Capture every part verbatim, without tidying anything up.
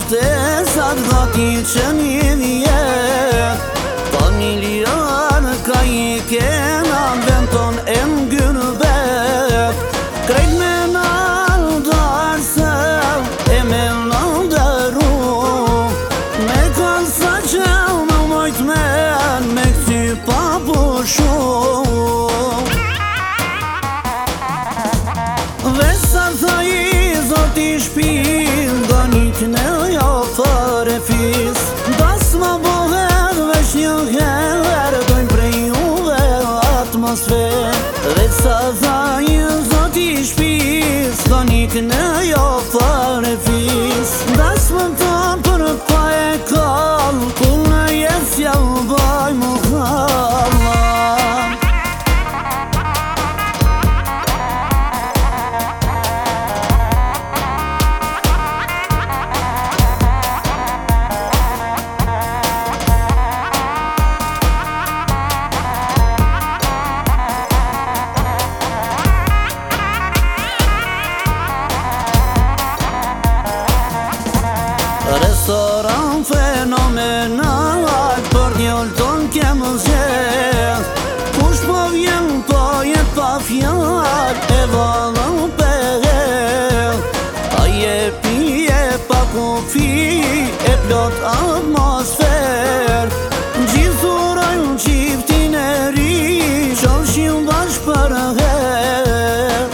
ftesat gati që një vjet Familjar ka i kena vend ton e mgërbet Krejt me naldar se e me naldaru Me kanë sa qel me mojt men me këty pa pushu Vesa tha i zot i shpil Ganit në jo fare fis Das ma bohet vesh një her Dojnë prej juve atmosfer Vesa tha i zot i shpil Ganit në jo fare fis Das ma ton për pa e kall Kull në jesja u baj mu halla Restoran fenomenal Për djol ton kem zhjel Kush po vjen po jet pa fjall E valën për A je pije pa kufi E plot atmosfer Gjithurojnë qiftin e ri Shoshim bash për her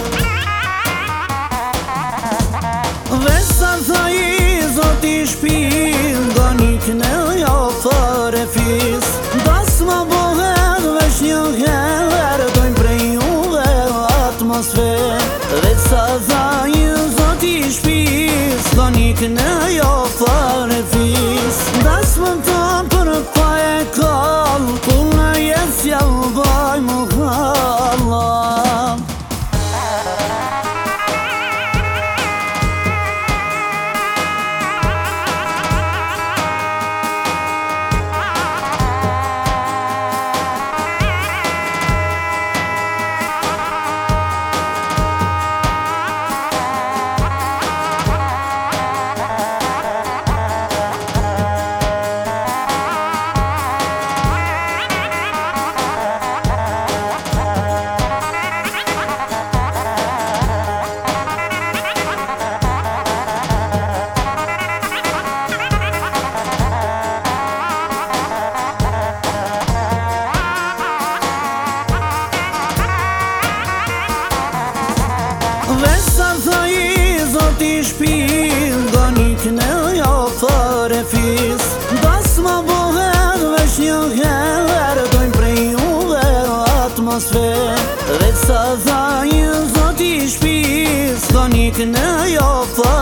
Vesa tha i zot i shpil Ganit në jo fare fis Das ma bohet vesh një her Dojnë prej juve atmosfer Vesa tha i zot i shpil Ganit në jo fare fis Das ma ton për pa e kall Kull në jesja u baj mu halla Vesa tha i zot i shpil Ganit në jo fare fis Das ma bohet vesh një her Dojnë prej juve atmosfer Vesa tha i zot i shpil Ganit në jo fare